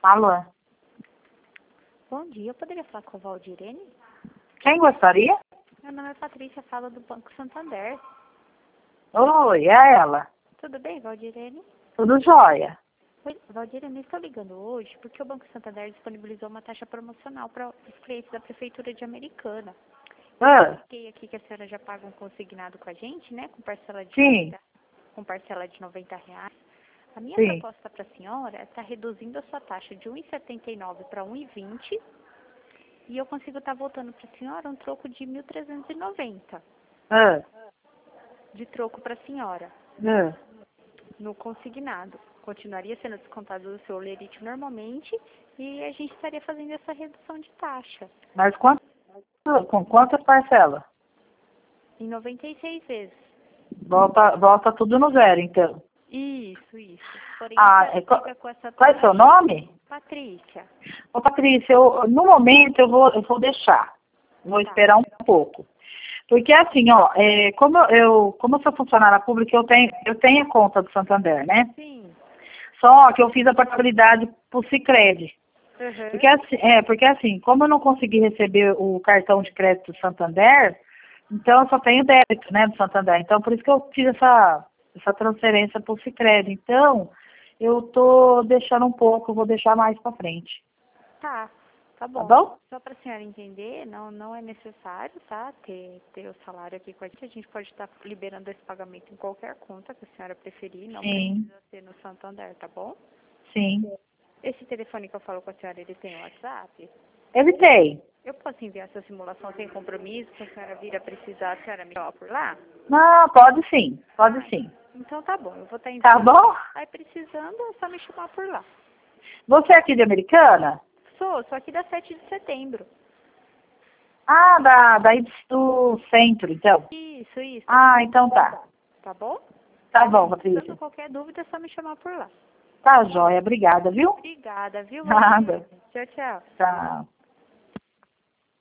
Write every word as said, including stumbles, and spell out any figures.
Alô? Bom dia, eu poderia falar com a Valdirene? Quem gostaria? Meu nome é Patrícia, falo do Banco Santander. Oi, é ela. Tudo bem, Valdirene? Tudo jóia. Oi, Valdirene, estou ligando hoje porque o Banco Santander disponibilizou uma taxa promocional para os clientes da Prefeitura de Americana. Ah, Fiquei aqui que a senhora já paga um consignado com a gente, né? Com parcela de sim, noventa, com parcela de noventa reais. A minha sim. proposta para a senhora é estar reduzindo a sua taxa de um real e setenta e nove para um real e vinte e eu consigo estar voltando para a senhora um troco de mil trezentos e noventa Ah, de troco para a senhora ah. no consignado. Continuaria sendo descontado do seu lerite normalmente e a gente estaria fazendo essa redução de taxa Mas quanto, com quantas parcelas? em noventa e seis vezes. Volta, volta tudo no zero, então. Isso, isso. Porém, Ah, essa, é, qual, fica com essa qual é o seu taxa. nome? Patrícia. Ô, Patrícia, eu, no momento eu vou, eu vou deixar. Vou Tá. esperar um pouco. Porque assim, ó, é, como eu, eu- como eu sou funcionária pública, eu tenho, eu tenho a conta do Santander, né? Sim. Só que eu fiz a portabilidade pro Sicredi. Uhum. Porque assim, é, porque assim, como eu não consegui receber o cartão de crédito do Santander, então eu só tenho débito, né, do Santander. Então por isso que eu fiz essa, essa transferência pro Sicredi. Então, eu tô deixando um pouco, eu vou deixar mais para frente. Tá. Tá Tá bom. bom? Só para a senhora entender, não, não é necessário, tá? Ter, ter o salário aqui com a gente. A gente pode estar liberando esse pagamento em qualquer conta que a senhora preferir. Não Sim, precisa ser no Santander, tá bom? sim. Esse telefone que eu falo com a senhora, ele tem WhatsApp? Evitei. Eu posso enviar essa simulação sem compromisso, se a senhora vir a precisar, a senhora me chama por lá? Não, pode sim, pode sim. Então tá bom, eu vou estar Tá enviando. bom? Aí precisando, é só me chamar por lá. Você é aqui de Americana? Sou, sou aqui da sete de setembro. Ah, da, daí do centro, então. Isso, isso. Ah, então tá. Tá bom? Tá bom, Precisando Patrícia. qualquer dúvida, é só me chamar por lá. Tá jóia, obrigada, viu? Obrigada, viu, Valdir? Nada. Tchau, tchau. Tchau.